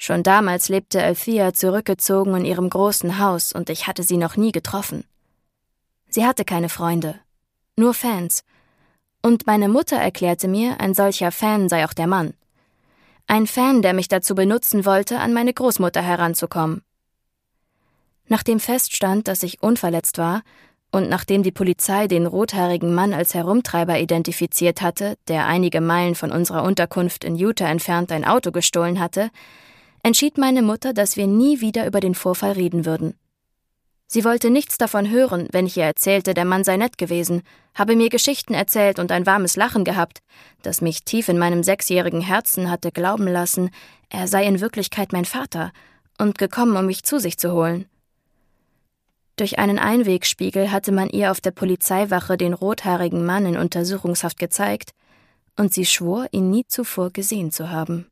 Schon damals lebte Althea zurückgezogen in ihrem großen Haus und ich hatte sie noch nie getroffen. Sie hatte keine Freunde, nur Fans. Und meine Mutter erklärte mir, ein solcher Fan sei auch der Mann. Ein Fan, der mich dazu benutzen wollte, an meine Großmutter heranzukommen. Nachdem feststand, dass ich unverletzt war und nachdem die Polizei den rothaarigen Mann als Herumtreiber identifiziert hatte, der einige Meilen von unserer Unterkunft in Utah entfernt ein Auto gestohlen hatte, entschied meine Mutter, dass wir nie wieder über den Vorfall reden würden. Sie wollte nichts davon hören, wenn ich ihr erzählte, der Mann sei nett gewesen, habe mir Geschichten erzählt und ein warmes Lachen gehabt, das mich tief in meinem 6-jährigen Herzen hatte glauben lassen, er sei in Wirklichkeit mein Vater und gekommen, um mich zu sich zu holen. Durch einen Einwegspiegel hatte man ihr auf der Polizeiwache den rothaarigen Mann in Untersuchungshaft gezeigt, und sie schwor, ihn nie zuvor gesehen zu haben.